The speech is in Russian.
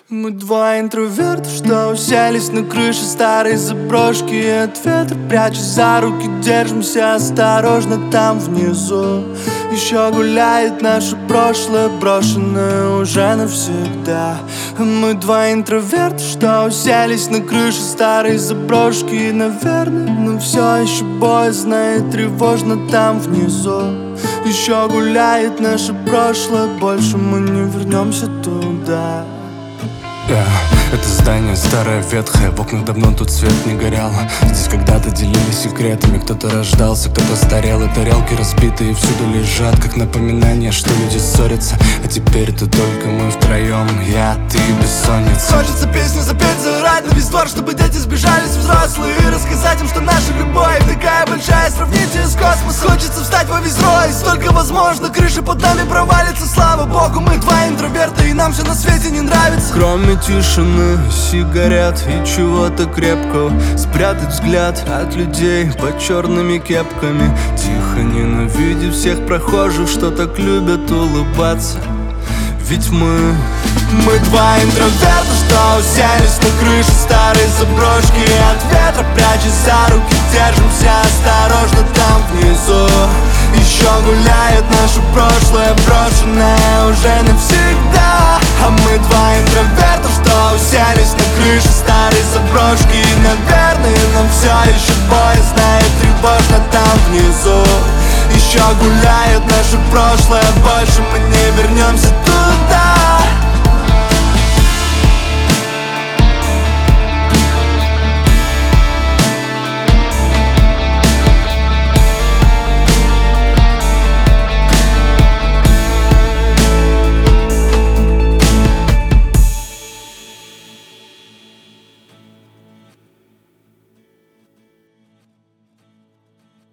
Мы два интроверта, что уселись на крыше старой заброшки, и от ветра, прячась за руки, держимся осторожно там внизу. Еще гуляет наше прошлое, брошенное уже навсегда. Мы два интроверта, что уселись на крыше старой заброшки, и, наверное, нам все еще боязно и тревожно там внизу. Еще гуляет наше прошлое, больше мы не вернемся туда. Это здание старое, ветхое, в окнах давно тут свет не горел. Здесь когда-то делились секретами, кто-то рождался, кто-то старел, и тарелки разбитые всюду лежат, как напоминание, что люди ссорятся. А теперь-то только мы втроем, я, ты, бессонница. Хочется песню запеть, заорать на весь двор, чтобы дети сбежались взрослые, и рассказать им, что наша любовь такая большая, сравните с космосом. Хочется встать во весь рой, столько возможно, крыша под нами провалится, слава богу. Мы два интроверта, и нам все на свете не нравится, кроме тишины, сигарет и чего-то крепкого. Спрятать взгляд от людей под черными кепками, тихо ненавидеть всех прохожих, что так любят улыбаться. Ведь мы два интроверта, что уселись на крыше старой заброшки, и от ветра, прячась за руки, держимся осторожно там внизу. Еще гуляет наше прошлое, брошенное уже навсегда. А мы два интроверта, что уселись на крыше старой заброшки, и, наверное, нам все еще боязно и тревожно там внизу. Еще гуляет наше прошлое, больше мы не вернемся